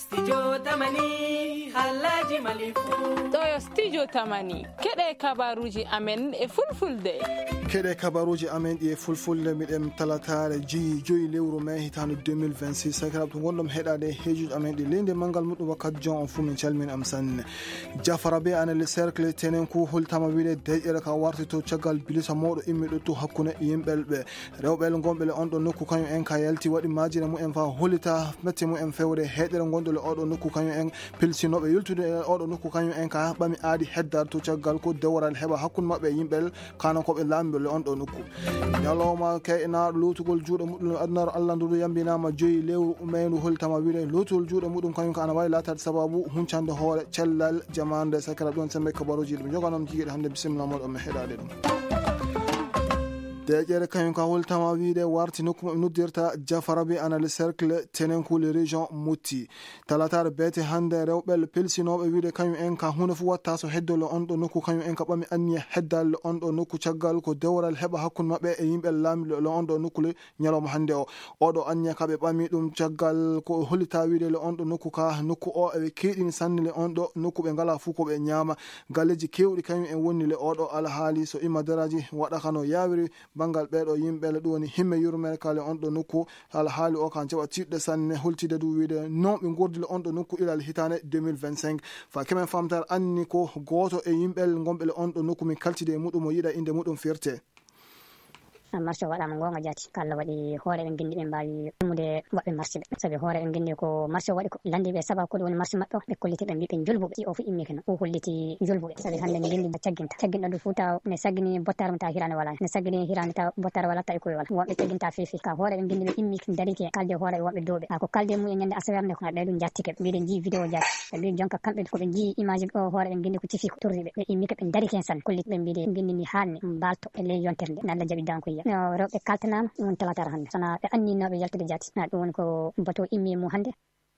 Studio Tamani Halaji Malifu Toyo Studio Tamani Kede kabaruji amen e fulfulde Kede kabaruji amen e fulfulde midem talatare joyi lewru mai hitanu 2026 sakrab to gondom hedade hejuj amen de lende mangal muddo wakat jon on fu min calmin am sanne jafarabe anel cercle tenen ku holtama wile dejere ka warti to ciagal bilisa modo immido to hakkune yimbelbe rewbel gombele on do nokku kanyo en ka yalti wadi majina mu en fa holita metti mu en fewre hedere gondole odo nokku kanyo en pilsinobe yultude odo nokku kanyo en ka bami aadi heddar to ciagal ko dewral heba hakkun mabbe yimbel kana ko be lambe on do nokku yaloma kay na lutugol juude mudum adnar Allah ndu yambina ma joyi lewru umenu holtama wile lutugol juude mudum kanyo kana wali latat sababu huncande hoore cellal jamande sakara don sembe kabaruji dum joganam jigede hande bismillah mo dum hedade dum dejere kanyo ka holtama wide warti nokku nuddirta jafarabe anal cercle tenen ku le region mutti talatar bete hande rewbel pilsinobe wide kanyo en ka huna fu watta so heddolo on do nokku kanyo en ka bami anni heddal on do nokku ciagal ko dewral heba hakkun mabbe e yimbe lamdo lo on do nokku le nyaloma hande o do anni ka be bami dum ciagal ko holita wide le on do nokku ka nokku o e kedin sannile on do nokku be ngala fu ko be nyama galeji kewdi kanyo en wonni le o do ala hali so imadaraji wada kano yawiri bangal bedo yimbe le doni himme yurmel kale on do nokku al hali o kan jaba tidde sanne holtide du wide non be gordile on do nokku ilal hitane 2025 fa kemen famtar anni ko goto e yimbel gombele on do nokku min kaltide mudum mo yida inde mudum firte marché waɗama gonga jati kala waɗi hoore ɓe gindi ɓe mbawi ɗumude waɓɓe marché ɓe sabi hoore ɓe gindi ko marché waɗi ko landi ɓe sababu ko woni marché maɓɓe ɓe kolliti ɓe mbi ɓe julbuɓe o fu immi keno o holliti julbuɓe sabi hande ɓe gindi cagginɗo ndu fu taw ne saggini bottare mum taw hirande wala ne saggini hirande taw bottare wala taw koye wala wonɓe cagginta feefi ka hoore ɓe gindi ɓe immi darike kalde hoore ɓe wonɓe dowɓe ko kalde mum e ñande asawerne ko ɓe ɗum jattike ɓe mbiɗen jii vidéo jati ɓe mbi jonka kamɓe koɓe jii image o hoore ɓe gindi ko cifi ko turri ɓe immi ke ɓe darike hen san kolliti ɓe mbiɗe gindi ni hanne mbalto e ley yontere nde Allah jaɓi dankoyiya rewɓe kaltanama ɗum talatara hande sana ɓe anninoɓe yaltude jati na ɗum woni ko bato immi mum hande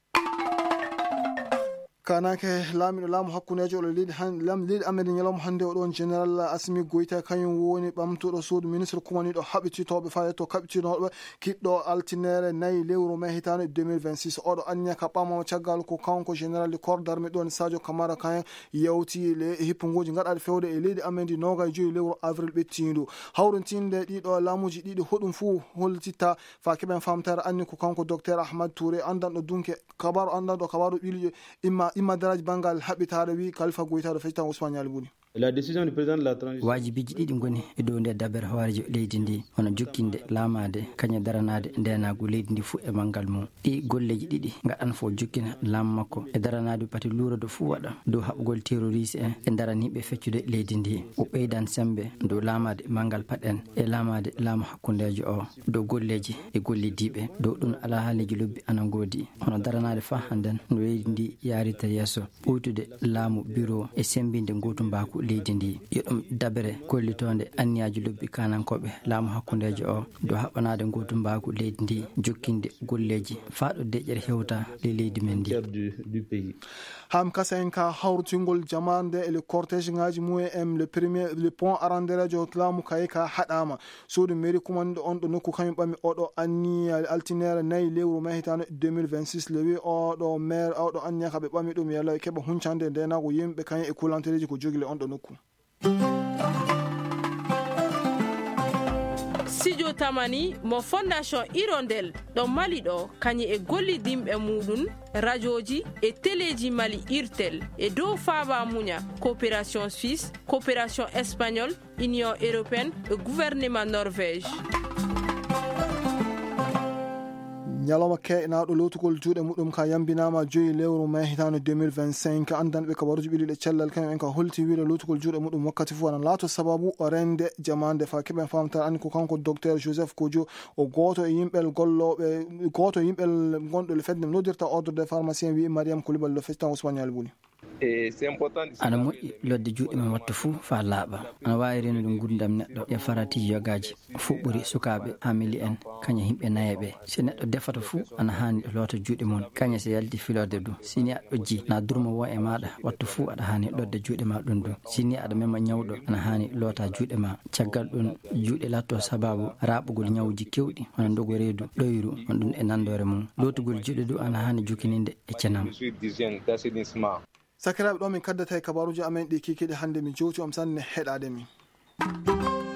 kanake lamido lamu hakkunejo o lidi amede nyalom hande o don general Asimi Goita kanyum woni bamtudo suudu ministre kumanido habititobe fayeto kabitinobe kiddo altinere nay lewru mai hitane 2026 odo anya ka bama ciagal ko kanko general de corps d'armée don Sadio Camara kan yawti le hippungoji ngada fewde e lidi amede noga joyi lewru avril bettindo hawruntinde dido lamuji didi hodum fu holtita fa keben famtar anni ko kanko docteur Ahmad Touré andan do dunke kabaru bilje imma daraj bangal habitare wi Khalifa Goita do fetan Ousmane Albouni la décision du président de la transition wajibiji didi ngoni e do nde dabere hawrejo leydi ndi hono jokkinde laamade kanya daranade ndenagu leydi ndi fu e mangal mum di golleji didi ngadan fo jokkina lam makko e daranade pati luro do fu wada do habgol terroriste e daranibe feccude leydi ndi o beydan sembe do laamade mangal paden e laamade laam hakkundejo o do golleji e gollidibe do dun ala haleji lobbi anangodi hono daranade fa handen no leydi ndi yarita yeso ɓoytude laamu bureau e sembinde gotum baku leydi ndi yodum dabere kollitonde anniyaji lobbi kanankobe laamu hakkundejo o do habanade gotum baku leydi ndi jokkinde golleji faado dejere hewta le leydi men ndi ham kasen ka hawrtingol jamande e le cortège ngaji muem le pont aranderejo laamu kayka hadama suudu mairie commande on do nokku kanyum bami odo anni altinere nay lewru mai hitane 2026 lewi odo maire odo anni ka be bami dum yalla keba huncande ndenago yimbe kany e kulantereji ko jogile on do nokku Studio Tamani mo fondation Hirondelle do Mali do kanye e gollidimbe mudun radioji e téléji Mali Irtel e do faba munya coopération suisse coopération espagnole union européenne et gouvernement norvège nyaloma ke na do lotugol juude mudum ka yambinama joyi lewru mai hitano 2025 andan be kabaruji bili de cellal kan en ka holti wiide lotugol juude mudum wakkati fu wana lato sababu rende jamande fa keben famta an ko kanko docteur Joseph Kojo o goto e yimbel gollobe goto yimbel gondo le fedde nodirta ordre de pharmacien wi Mariam Koulibaly le festan Ousmane Albouni ana moƴƴi lodde juuɗe men wattu fuu fa laaɓa. ana wawi renude gurdam neɗɗo e faratiji yogaji fuu ɓuuri sukaɓe hamili en kaña himɓe nayeɓe. si neɗɗo defata fuu ana hani ɗo loota juuɗe mum kaña so yalti filorde du. sini aɗa ɗojji na durmo wo e maɗa wattu fuu aɗa hani lodde juuɗe ma ɗum du. sini aɗa mema ñawɗo ana hani loota juuɗe ma. caggal ɗum juuɗe latto sababu raɓugol ñawuji kewɗi hono dogo reedu ɗoyru on ɗum e nandore mum. lotugol juuɗe du ana hani jukkininde e cenam. sakiraɓe ɗo min kaddata e kabaruji amen ɗi kikiɗe hannde mi jowti om sanne heɗade min.